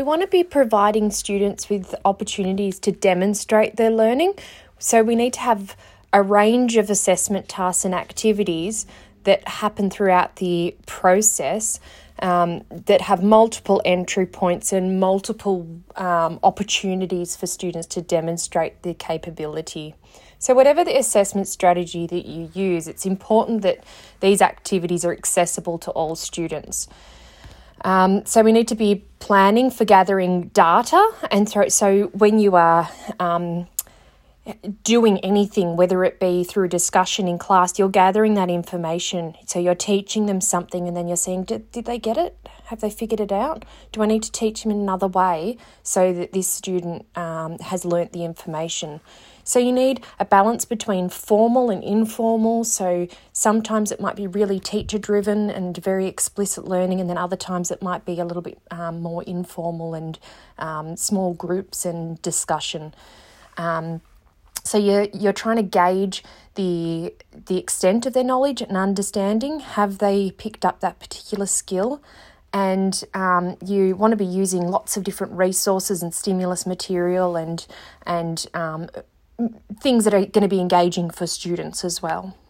We want to be providing students with opportunities to demonstrate their learning. So we need to have a range of assessment tasks and activities that happen throughout the process that have multiple entry points and multiple opportunities for students to demonstrate their capability. So whatever the assessment strategy that you use, it's important that these activities are accessible to all students. So we need to be planning for gathering data, and so when you are doing anything, whether it be through discussion in class, you're gathering that information. So you're teaching them something and then you're saying, did they get it? Have they figured it out? Do I need to teach them in another way so that this student has learnt the information? So you need a balance between formal and informal. So sometimes it might be really teacher-driven and very explicit learning, and then other times it might be a little bit more informal and small groups and discussion. So you're trying to gauge the extent of their knowledge and understanding. Have they picked up that particular skill? And you want to be using lots of different resources and stimulus material and things that are going to be engaging for students as well.